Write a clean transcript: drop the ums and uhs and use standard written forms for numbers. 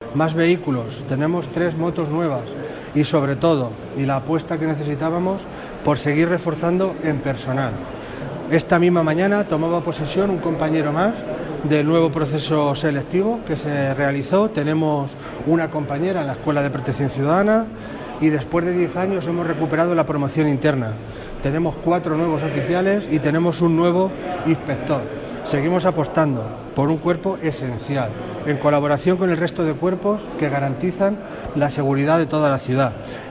más vehículos, tenemos 3 motos nuevas y sobre todo, y la apuesta que necesitábamos, por seguir reforzando en personal. Esta misma mañana tomaba posesión un compañero más del nuevo proceso selectivo que se realizó. Tenemos una compañera en la Escuela de Protección Ciudadana y después de 10 años hemos recuperado la promoción interna. Tenemos 4 nuevos oficiales y tenemos un nuevo inspector. Seguimos apostando por un cuerpo esencial, en colaboración con el resto de cuerpos que garantizan la seguridad de toda la ciudad.